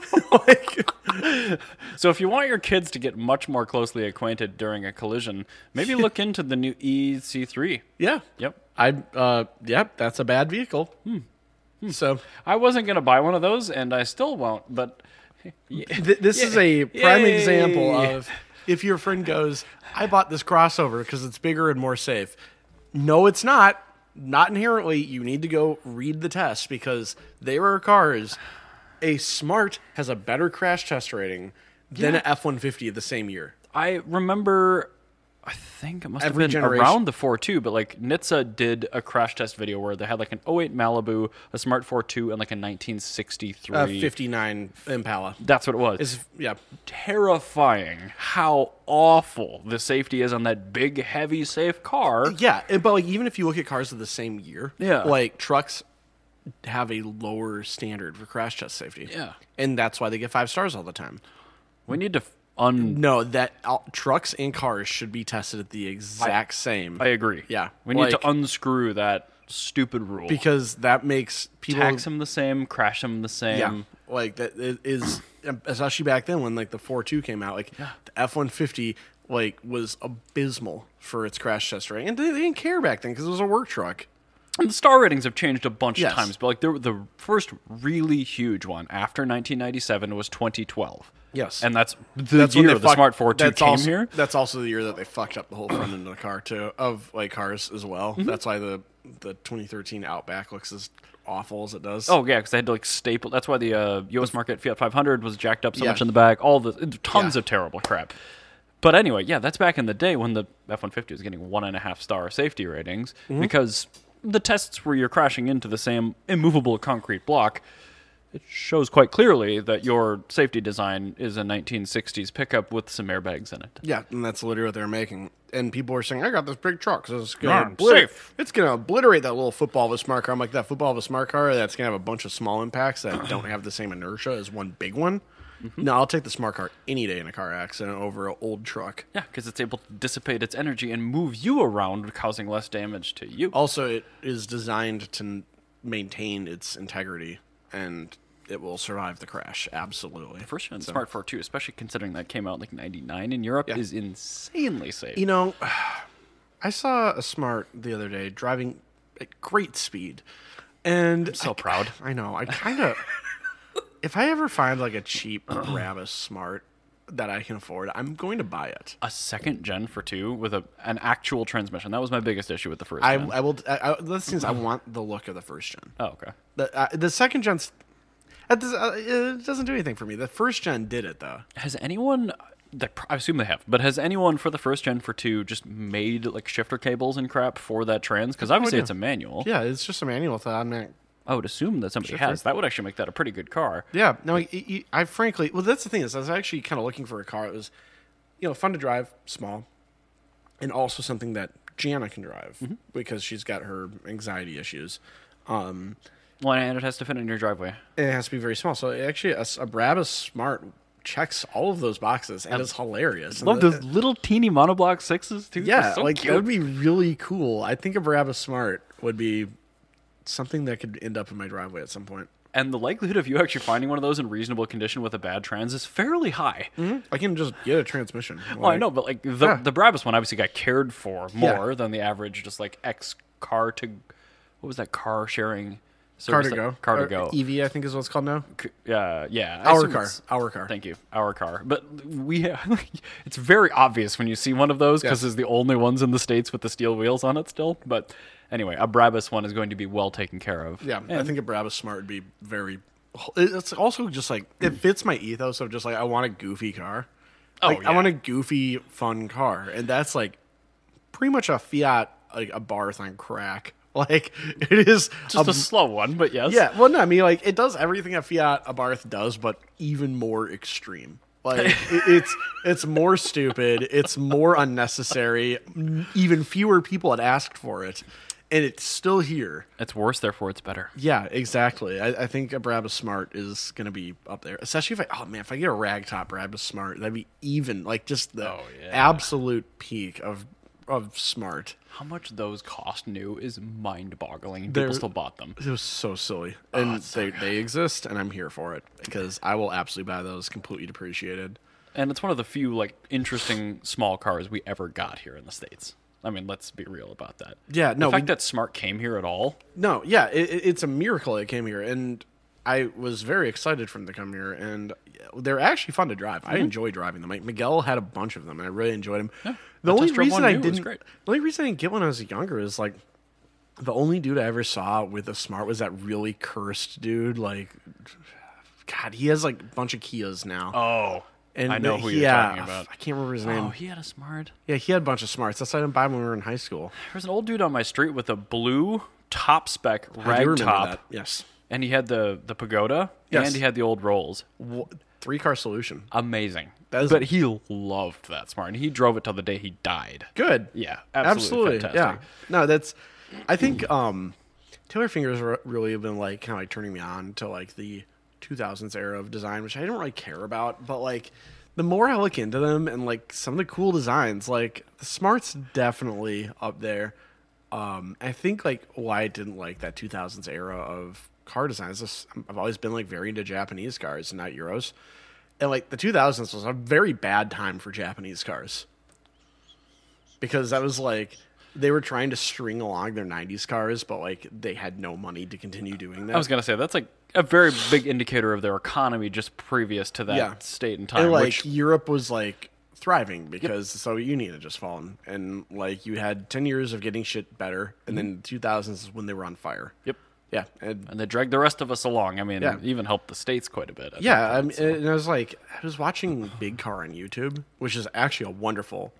So if you want your kids to get much more closely acquainted during a collision, maybe look into the new EC3. Yeah. Yep. That's a bad vehicle. So I wasn't going to buy one of those, and I still won't, but... This is a prime example of if your friend goes, I bought this crossover because it's bigger and more safe. No, it's not. Not inherently. You need to go read the test because there are cars. A Smart has a better crash test rating than an F-150 of the same year. I remember, I think it must Every have been generation. around the 4.2, but like NHTSA did a crash test video where they had like an 08 Malibu, a Smart 4.2, and like a 1963 59 Impala. That's what it was. Yeah. Terrifying how awful the safety is on that big, heavy, safe car. Yeah, but like even if you look at cars of the same year, like trucks have a lower standard for crash test safety. Yeah. And that's why they get 5 stars all the time. We need to No, that trucks and cars should be tested at the exact same. I agree. Yeah. We need to unscrew that stupid rule. Because that makes people... Tax them the same, crash them the same. Yeah. Like, that is... Especially back then when, like, the 4.2 came out. Like, the F-150 like was abysmal for its crash test rating, and they didn't care back then because it was a work truck. And the star ratings have changed a bunch Yes. of times, but like the first really huge one after 1997 was 2012. Yes. And that's the year the Smart 4.2 came here. That's also the year that they fucked up the whole front end of the car too, of like cars as well. Mm-hmm. That's why the 2013 Outback looks as awful as it does. Oh yeah, because they had to like staple. That's why the U.S. market Fiat 500 was jacked up so Yeah. much in the back. All the tons Yeah. of terrible crap. But anyway, yeah, that's back in the day when the F-150 was getting 1.5 star safety ratings Mm-hmm. because the tests where you're crashing into the same immovable concrete block. It shows quite clearly that your safety design is a 1960s pickup with some airbags in it. Yeah, and that's literally what they're making. And people are saying, I got this big truck, so it's Darn going safe. to obliterate that little football of a smart car. I'm like, that football of a smart car, that's going to have a bunch of small impacts that don't have the same inertia as one big one. Mm-hmm. No, I'll take the smart car any day in a car accident over an old truck. Yeah, because it's able to dissipate its energy and move you around, causing less damage to you. Also, it is designed to maintain its integrity, and it will survive the crash, absolutely. The first gen Smart 4.2, especially considering that came out in like 99 in Europe, Yeah. is insanely safe. You know, I saw a Smart the other day driving at great speed, and I'm so proud. I know. I kind of, if I ever find like a cheap Brabus Smart that I can afford, I'm going to buy it. A second gen for 2 with an actual transmission. That was my biggest issue with the first I gen. will. The thing is, I want the look of the first gen. Oh, okay. The second gen's. It doesn't do anything for me. The first gen did it though. Has anyone, I assume they have, but has anyone for the first gen for 2 just made like shifter cables and crap for that trans? Because obviously idea. it's a manual. Yeah, it's just a manual with automatic. I would assume that somebody Shifter. has. That would actually make that a pretty good car. Yeah, no, I frankly, well, that's the thing is, I was actually kind of looking for a car that was, fun to drive, small, and also something that Jana can drive because she's got her anxiety issues. Well, and it has to fit in your driveway. And it has to be very small. So actually, a Brabus Smart checks all of those boxes, and it's hilarious. Love And those little teeny monoblock 6s too. yeah, They're so like cute. that would be really cool. I think a Brabus Smart would be something that could end up in my driveway at some point. And the likelihood of you actually finding one of those in reasonable condition with a bad trans is fairly high. I can just get a transmission. Well, I know, but like the Brabus one obviously got cared for more than the average, just like car to, what was that car sharing? Car service to go. that- Car to Or go. EV, I think is what it's called now. Yeah. I Our assume car. it's- Our car. Thank you. Our car. But it's very obvious when you see one of those because Yes. it's the only ones in the States with the steel wheels on it still. But anyway, a Brabus one is going to be well taken care of. Yeah, I And think a Brabus Smart would be very. It's also just like it fits my ethos of just like I want a goofy car. Like, I want a goofy, fun car, and that's like pretty much a Fiat, like a Barth on crack. Like it is just a slow one, but yes. yeah. Well, no, I mean like it does everything a Fiat, a Barth does, but even more extreme. Like it's more stupid. It's more unnecessary. Even fewer people had asked for it, and it's still here. It's worse, therefore it's better. Yeah, exactly. I think a Brabus Smart is going to be up there, especially if I get a ragtop Brabus Smart, that'd be even like just the absolute peak of smart. How much those cost new is mind-boggling. People They're- still bought them. It was so silly, and they exist, and I'm here for it because I will absolutely buy those completely depreciated. And it's one of the few like interesting small cars we ever got here in the States. I mean, let's be real about that. Yeah, no, the fact that Smart came here at all. No, yeah, it's a miracle it came here, and I was very excited for them to come here, and they're actually fun to drive. I enjoy driving them. Like Miguel had a bunch of them, and I really enjoyed them. The I only test drove reason one I new, it was didn't, great. the only reason I didn't get one when I was younger is like the only dude I ever saw with a Smart was that really cursed dude. Like, God, he has like a bunch of Kias now. Oh, and I know who you're talking about. I can't remember his name. Oh, he had a Smart. Yeah, he had a bunch of Smarts. That's why I didn't buy them when we were in high school. There's an old dude on my street with a blue top spec I do rag remember top, that. Yes. and he had the Pagoda, Yes. and he had the old Rolls. 3-car solution. Amazing. That is- But he loved that Smart, and he drove it till the day he died. Good. Yeah, absolutely fantastic. Yeah. No, that's. I think Taylor Fingers really have been like kind of like turning me on to like the 2000s era of design, which I don't really care about. But like the more I look into them and like some of the cool designs, like the Smart's definitely up there. I think like why I didn't like that 2000s era of car designs. I've always been like very into Japanese cars, not Euros. And like the 2000s was a very bad time for Japanese cars. because that was like they were trying to string along their 90s cars, but like they had no money to continue doing that. I was gonna say that's like a very big indicator of their economy just previous to that state and time. And like which, Europe was like thriving because the Soviet Union had just fallen, and like you had 10 years of getting shit better, and then 2000s is when they were on fire. Yep. Yeah, and they dragged the rest of us along. I mean, even helped the States quite a bit. Yeah, and I was like, I was watching Big Car on YouTube, which is actually a wonderful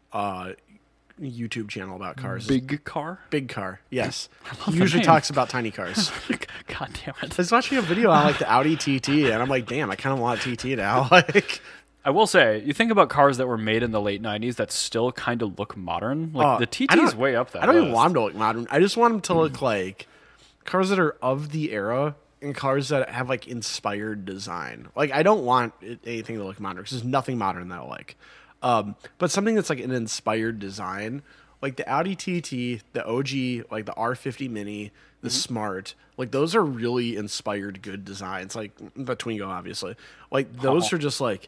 YouTube channel about cars. Big Car? Big Car, yes. He usually talks about tiny cars. God damn it. I was watching a video on like the Audi TT, and I'm like, damn, I kind of want a TT now. Like, I will say, you think about cars that were made in the late 90s that still kind of look modern. Like, the TT is way up there. I don't even want them to look modern. I just want them to look like cars that are of the era and cars that have like inspired design. Like, I don't want anything to look modern because there's nothing modern that I like. But something that's like an inspired design, like the Audi TT, the OG, like the R50 Mini, the Smart, like those are really inspired good designs. Like the Twingo, obviously, like those are just like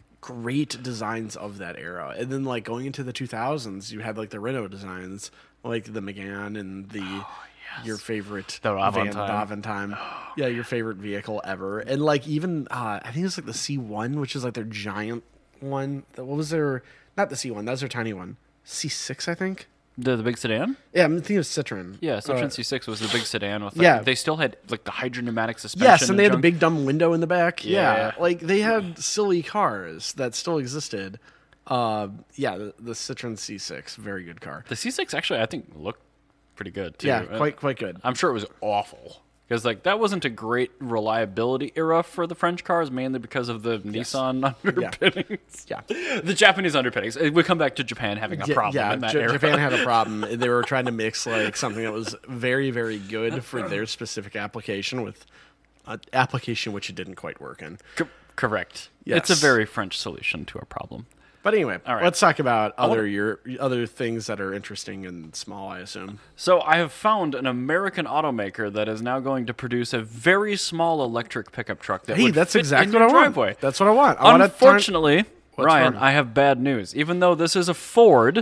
great designs of that era. And then like going into the 2000s, you had like the Renault designs, like the Megane and the your favorite the Aventime. Yeah, your favorite vehicle ever. And like even I think it's like the C1, which is like their giant one. What was their, not the C1, that was their tiny one. C6, I think. The big sedan? Yeah, I'm thinking of Citroen. Yeah, Citroen C6 was the big sedan with like, they still had like the hydropneumatic suspension. Yes, and they had junk. the big dumb window in the back. Yeah. Like they had silly cars that still existed. The Citroen C6, very good car. The C6 actually I think looked pretty good too. Yeah, quite good. I'm sure it was awful. Because like that wasn't a great reliability era for the French cars, mainly because of the Nissan underpinnings. Yeah. The Japanese underpinnings. We come back to Japan having a problem in that era. Japan had a problem. They were trying to mix like something that was very, very good for their specific application with an application which it didn't quite work in. Correct. Yes. It's a very French solution to a problem. But anyway, All right. Let's talk about other things that are interesting and small, I assume. So I have found an American automaker that is now going to produce a very small electric pickup truck that would that's fit exactly in your what I want. driveway. That's what I want. Unfortunately, Ryan, wrong? I have bad news. Even though this is a Ford,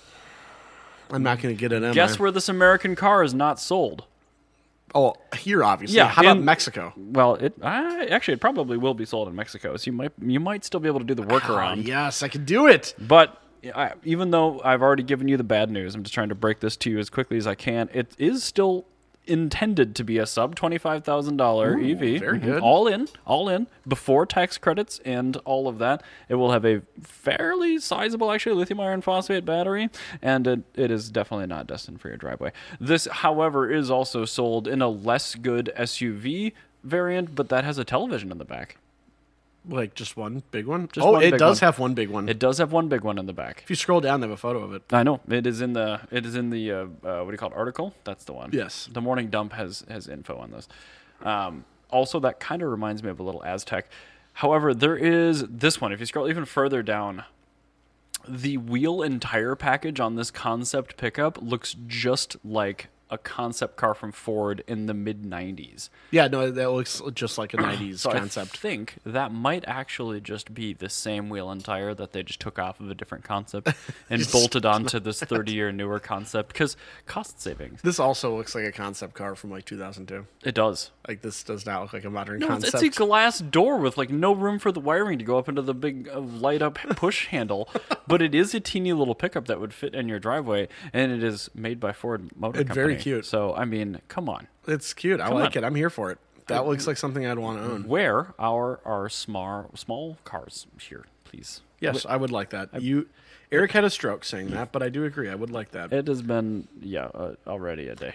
I'm not going to get it in. guess where this American car is not sold? Oh, here, obviously. Yeah, How about Mexico? Well, it probably will be sold in Mexico, so you might still be able to do the workaround. Yes, I can do it. But even though I've already given you the bad news, I'm just trying to break this to you as quickly as I can. It is still intended to be a sub $25,000 EV. Very good. All in, before tax credits and all of that. It will have a fairly sizable, actually, lithium iron phosphate battery, and it is definitely not destined for your driveway. This, however, is also sold in a less good SUV variant, but that has a television in the back. Like just one big one? One it big does one. have one big one. It does have one big one in the back. If you scroll down, they have a photo of it. I know it is in the what do you call it, article? That's the one. Yes. The Morning Dump has info on this. Also, that kind of reminds me of a little Aztec. However, there is this one. If you scroll even further down, the wheel and tire package on this concept pickup looks just like a concept car from Ford in the mid-90s. Yeah, no, that looks just like a 90s So concept. I think that might actually just be the same wheel and tire that they just took off of a different concept and bolted onto this 30-year newer concept because cost savings. This also looks like a concept car from like 2002. It does. Like this does not look like a modern No, concept. it's a glass door with like no room for the wiring to go up into the big light up push handle, but it is a teeny little pickup that would fit in your driveway, and it is made by Ford Motor It's Company. very cute. So I mean, come on. It's cute. I Come like on. it. I'm here for it. That looks like something I'd want to own. Where our small cars here, please? Yes, I would like that. Eric had a stroke saying that, but I do agree. I would like that. It has been already a day.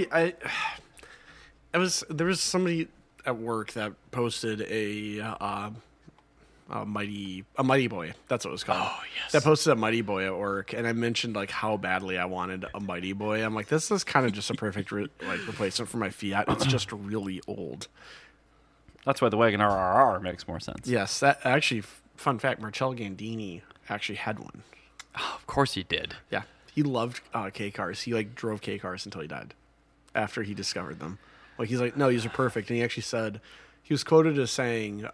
There was somebody at work that posted a Mighty Boy. That's what it was called. Oh, yes. That posted a Mighty Boy at work, and I mentioned like how badly I wanted a Mighty Boy. I'm like, this is kind of just a perfect replacement for my Fiat. It's just really old. That's why the Wagoner RR makes more sense. Yes, that actually. Fun fact: Marcello Gandini actually had one. Oh, of course he did. Yeah, he loved K cars. He like drove K cars until he died. After he discovered them, like he's like, no, these are perfect. And he actually said, he was quoted as saying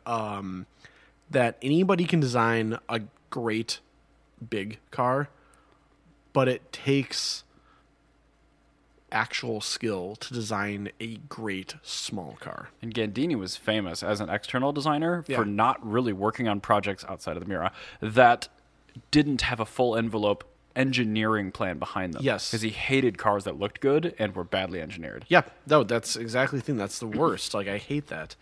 that anybody can design a great big car, but it takes actual skill to design a great small car. And Gandini was famous as an external designer Yeah. for not really working on projects outside of the Miura that didn't have a full envelope engineering plan behind them. Yes. Because he hated cars that looked good and were badly engineered. Yeah, no, that's exactly the thing. That's the worst. Like, I hate that.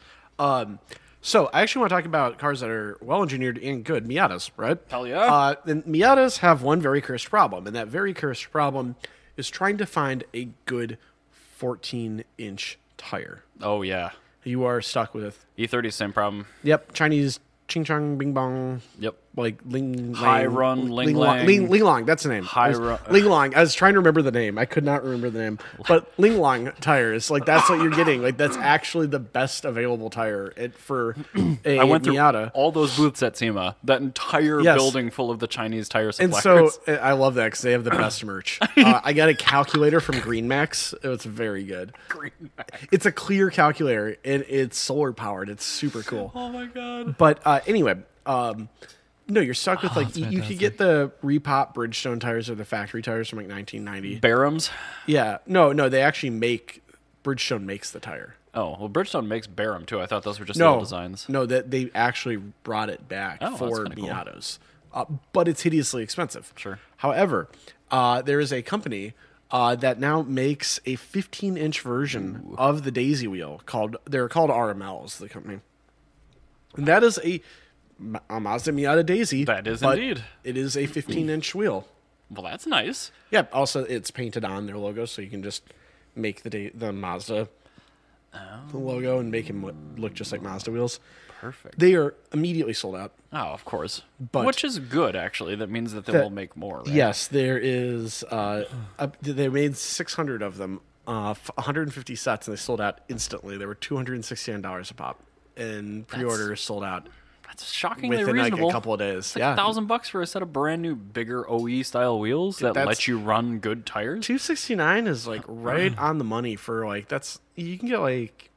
So I actually want to talk about cars that are well engineered and good. Miatas, right? Hell yeah. And Miatas have one very cursed problem, and that very cursed problem is trying to find a good 14-inch tire. Oh, yeah. You are stuck with, E30, same problem. yep, Chinese ching chong bing bong. Yep. Like Ling Hai Lang- Run, Ling Long, Lang. Ling Long, that's the name. Hai It was Run- Ling Long. I was trying to remember the name. I could not remember the name. But Ling Long tires, like that's what you're getting. Like that's actually the best available tire for a I went through Miata. all those booths at SEMA, that entire Yes. building full of the Chinese tire And suppliers. so I love that because they have the best merch. I got a calculator from GreenMax. It's very good. It's a clear calculator and it's solar powered. It's super cool. Oh my god. But anyway, no, you're stuck with like you could get the Repop Bridgestone tires or the factory tires from like 1990. Barham's? Yeah, no, they actually make Bridgestone makes the tire. Oh, well, Bridgestone makes Barham too. I thought those were just the old designs. No, that they actually brought it back Oh, that's for kinda cool. Miatas, but it's hideously expensive. Sure. However, there is a company that now makes a 15-inch version of the Daisy wheel they're called RMLs. The company, and that is a Mazda Miata Daisy. That is but indeed. It is a 15-inch wheel. Well, that's nice. Yeah. Also, it's painted on their logo, so you can just make the Mazda the logo and make him look just like Mazda wheels. Perfect. They are immediately sold out. Oh, of course. But- Which is good, actually. That means that they will make more, right? Yes, there is. They made 600 of them, 150 sets, and they sold out instantly. They were $269 a pop, and pre-orders sold out That's shockingly within like reasonable. a couple of days. It's like Yeah, $1,000 for a set of brand new, bigger OE style wheels that That's- let you run good tires. 269 is like right on the money for like that's you can get like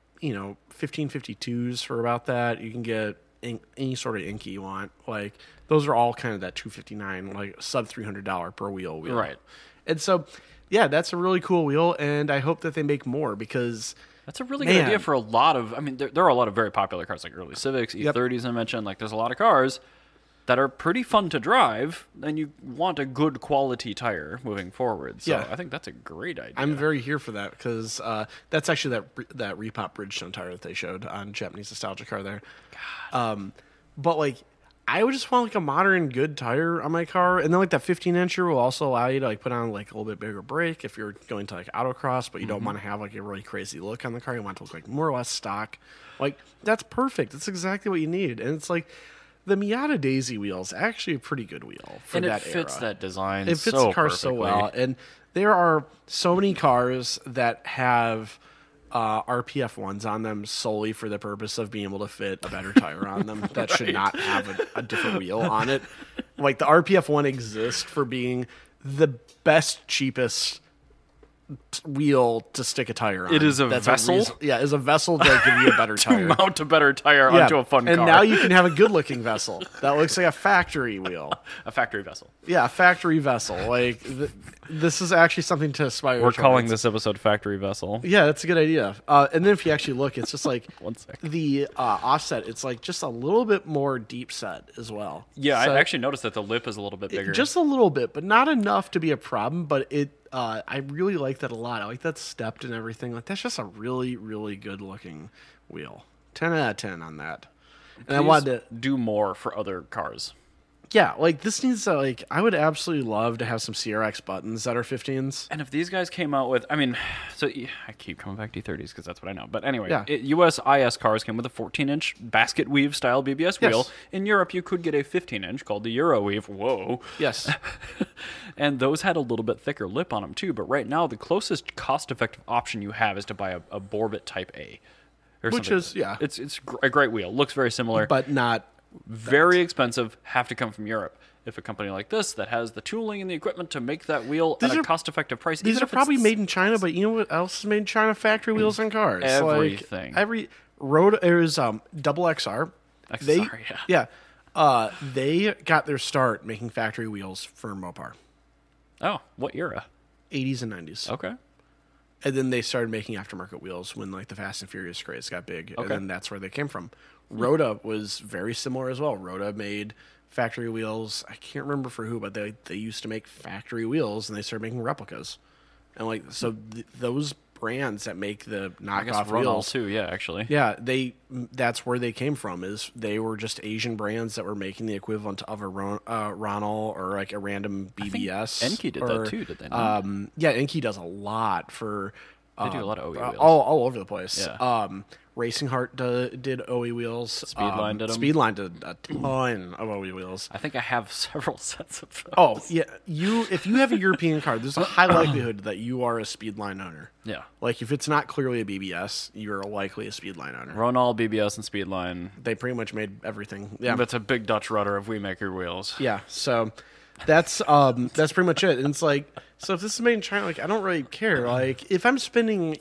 1552s for about that. You can get any sort of Inky you want. Like those are all kind of that 259 like sub $300 per wheel. Right. And so yeah, that's a really cool wheel, and I hope that they make more because That's a really good Man. idea for a lot of. I mean, there are a lot of very popular cars like early Civics, E30s. I mentioned like there's a lot of cars that are pretty fun to drive, and you want a good quality tire moving forward. So Yeah. I think that's a great idea. I'm very here for that because that's actually that Repop Bridgestone tire that they showed on Japanese Nostalgia Car there. But like, I would just want like a modern good tire on my car, and then like that 15-incher will also allow you to like put on like a little bit bigger brake if you're going to like autocross, but you don't want to have like a really crazy look on the car. You want it to look like more or less stock. Like that's perfect. That's exactly what you need, and it's like. The Miata Daisy wheel is actually a pretty good wheel for and that it fits era. that design. It fits so the car so perfectly. well, and there are so many cars that have RPF ones on them solely for the purpose of being able to fit a better tire on them. That should not have a different wheel on it. Like the RPF one exists for being the best, cheapest wheel to stick a tire on. It is a vessel? Yeah, is a vessel to give you a better tire. Mount a better tire onto a fun and car. now you can have a good-looking vessel that looks like a factory wheel. a factory vessel. Yeah, a factory vessel. Like this is actually something to aspire. We're calling towards. this episode Factory Vessel. Yeah, that's a good idea. And then if you actually look, it's just like 1 sec. the offset. It's like just a little bit more deep set as well. Yeah, So I actually noticed that the lip is a little bit bigger. just a little bit, but not enough to be a problem. But it, I really like that a lot. I like that stepped and everything. Like that's just a really, really good looking wheel. 10 out of 10 on that. And I Please wanted to. do more for other cars. Yeah, like this needs to like. I would absolutely love to have some CRX buttons that are 15s. And if these guys came out with, I mean, so I keep coming back to E30s because that's what I know. But anyway, Yeah. US IS cars came with a 14-inch basket weave style BBS wheel. Yes. In Europe, you could get a 15-inch called the Euro Weave. Whoa. Yes. And those had a little bit thicker lip on them too. But right now, the closest cost-effective option you have is to buy a Borbit Type A. Or Which something. is, yeah. It's a great wheel. Looks very similar. But not. Very expensive, have to come from Europe. If a company like this that has the tooling and the equipment to make that wheel at a cost-effective price, These even are if probably it's made in China, but you know what else is made in China? Factory wheels on cars. Everything. Like every road there's double XR. XR, They got their start making factory wheels for Mopar. Oh, what era? 80s and 90s. Okay. And then they started making aftermarket wheels when like the Fast and Furious craze got big, and Okay. then that's where they came from. Rhoda was very similar as well. Rhoda made factory wheels. I can't remember for who, but they used to make factory wheels, and they started making replicas. And like so, those brands that make the I guess knockoff Ronald wheels, too. Yeah, actually. yeah, that's where they came from. Is they were just Asian brands that were making the equivalent of a Ronald or like a random BBS. Enki did that too, did they not? Yeah, Enki does a lot for. They do a lot of OE wheels. all over the place. Yeah. Racing Heart did OE wheels. Speedline did 'em. Speedline did a ton of OE wheels. I think I have several sets of those. Oh yeah, if you have a European car, there's a high likelihood that you are a Speedline owner. Yeah. Like if it's not clearly a BBS, you're likely a Speedline owner. Ronald, BBS, and Speedline. They pretty much made everything. Yeah, That's a big Dutch rudder of Weemaker wheels. yeah. So that's pretty much it. And it's like, so if this is made in China, like I don't really care. Like if I'm spending,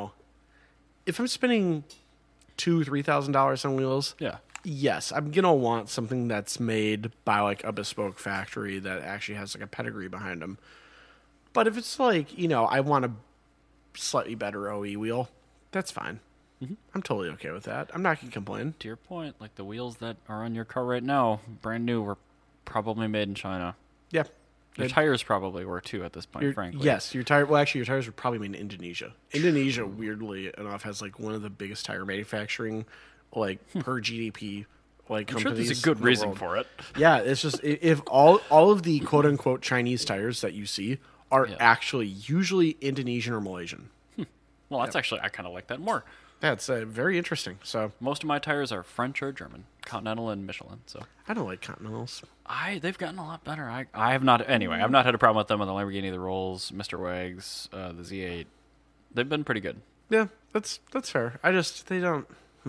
$2,000-$3,000 on wheels, Yeah. yes, I'm gonna want something that's made by like a bespoke factory that actually has like a pedigree behind them. But if it's like, I want a slightly better OE wheel, that's fine. I'm totally okay with that. I'm not gonna complain. To your point, like the wheels that are on your car right now, brand new, were probably made in China. Yeah. Your tires probably were too at this point, frankly. Yes, your tire. Well, actually, your tires were probably made in Indonesia. Indonesia, weirdly enough, has like one of the biggest tire manufacturing, like per GDP, like I'm sure companies. there's a good in the reason world. for it. Yeah, it's just if all of the quote unquote Chinese tires that you see are actually usually Indonesian or Malaysian. Well, that's actually, I kind of like that more. That's very interesting. So Most of my tires are French or German, Continental and Michelin. So I don't like Continentals. they've gotten a lot better. I have not, anyway, I've not had a problem with them on the Lamborghini, the Rolls, Mr. Wags, the Z8. They've been pretty good. Yeah, that's fair. They don't.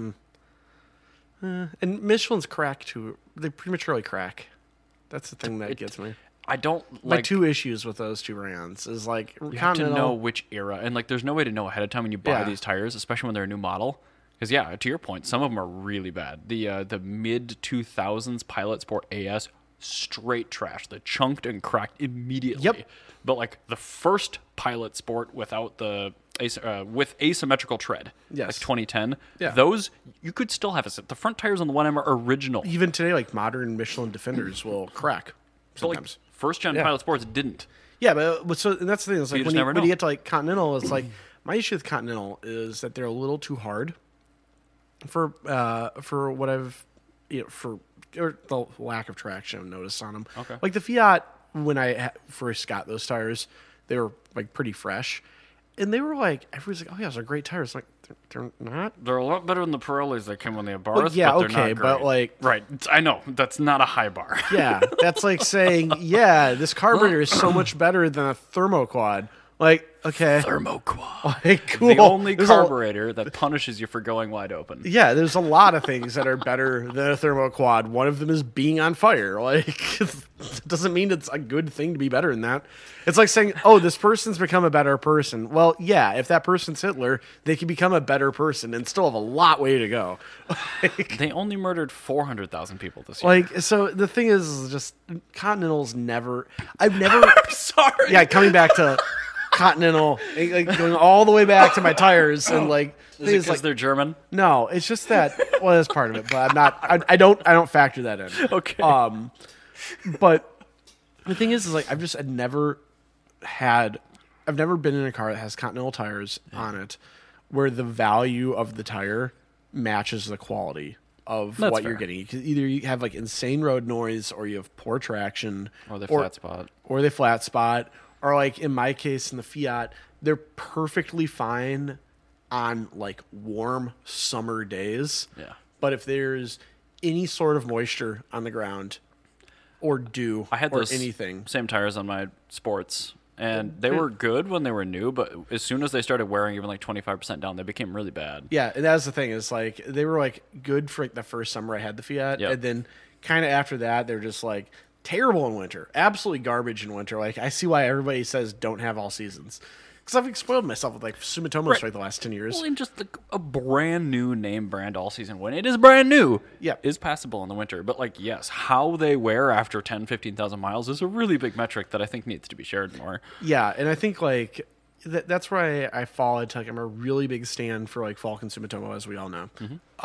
And Michelin's crack too. They prematurely crack. That's the thing that gets me. I don't My like. two issues with those two brands is like You have to know which era, and like, there's no way to know ahead of time when you buy Yeah. these tires, especially when they're a new model. Because yeah, to your point, some of them are really bad. The mid 2000s Pilot Sport AS, straight trash. They're chunked and cracked immediately. Yep. But like the first Pilot Sport without the with asymmetrical tread, Yes. like 2010, Yeah. those you could still have a set. The front tires on the 1M are original. even today, like modern Michelin Defenders will crack But like sometimes. first gen Yeah. Pilot Sports didn't. Yeah, but so and that's the thing. It's like just when never you know. get to like Continental, it's like my issue with Continental is that they're a little too hard for what I've for or the lack of traction I've noticed on them. Okay. Like the Fiat when I first got those tires, they were like pretty fresh, and they were like everyone's like, oh yeah, those are great tires. Like they're not. They're a lot better than the Pirellis that came on the Abarth. Well, yeah, but they're okay, not but great. like right, I know that's not a high bar. yeah, that's like saying yeah, this carburetor is so much better than a thermoquad. Like okay, Thermoquad, like, cool. the only There's a- carburetor that punishes you for going wide open. Yeah, there's a lot of things that are better than a thermoquad. One of them is being on fire. Like, it doesn't mean it's a good thing to be better than that. It's like saying, oh, this person's become a better person. Well, yeah, if that person's Hitler, they can become a better person and still have a lot way to go. They only murdered 400,000 people this year. Like, so the thing is just Continental's never. I've never. Sorry. Yeah, coming back to Continental, like going all the way back to my tires and like. Is it because they're German? No, it's just that. Well, that's part of it, but I'm not. I don't factor that in. Okay. But the thing is like I've never been in a car that has Continental tires on it, where the value of the tire matches the quality of That's what fair. you're getting. Either you have like insane road noise, or you have poor traction, Or the flat spot. or they flat spot, or like in my case in the Fiat, they're perfectly fine on like warm summer days. Yeah. But if there's any sort of moisture on the ground or dew I had or those anything, same tires on my sports, and they were good when they were new, but as soon as they started wearing even like 25% down, they became really bad. yeah, and that's the thing is like they were like good for like the first summer I had the Fiat, Yep. and then kind of after that they're just like terrible in winter, absolutely garbage in winter. Like I see why everybody says don't have all seasons. because I've spoiled myself with like Sumitomo's for like the last 10 years. Well, and just a brand new name brand all season, when it is brand new, Yeah. is passable in the winter. But like, yes, how they wear after 10, 15,000 miles is a really big metric that I think needs to be shared more. Yeah, and I think like that's where I fall into like I'm a really big stand for like Falcon Sumitomo, as we all know.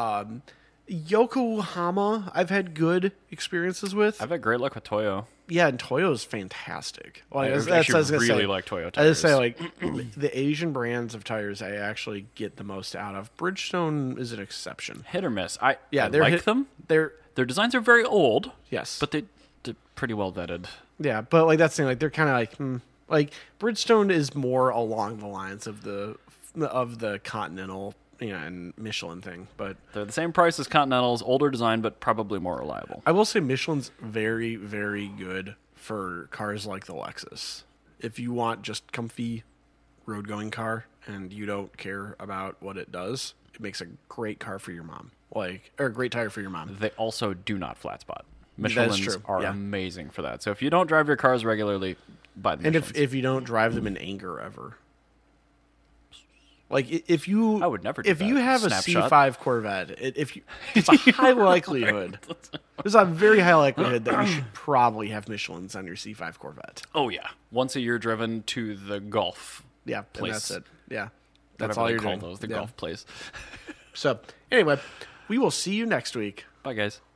Yokohama, I've had good experiences with. I've had great luck with Toyo. Yeah, and Toyo's fantastic. Like, I that's actually what I was gonna really say. like Toyo I just say tires. like the Asian brands of tires I actually get the most out of. Bridgestone is an exception. Hit or miss. I They're like them. They're Their designs are very old, yes, but they're pretty well vetted. yeah, but like that's the thing. Like they're kind of like Bridgestone is more along the lines of the Continental, and Michelin thing. But They're the same price as Continentals, older design, but probably more reliable. I will say Michelin's very, very good for cars like the Lexus. If you want just comfy road going car and you don't care about what it does, it makes a great car for your mom. Or a great tire for your mom. They also do not flat spot. That's Michelins true, are yeah. amazing for that. So if you don't drive your cars regularly, buy the And Michelins. if you don't drive them in anger ever. Like if you, I would never do If that. you have Snapshot. a C5 Corvette, it's a high likelihood. There's a very high likelihood that you should probably have Michelin's on your C5 Corvette. Oh yeah, once a year driven to the golf. Yeah, Place. and that's it. Yeah, that's Whatever all they you're call doing. those, the Yeah. golf place. So anyway, we will see you next week. Bye guys.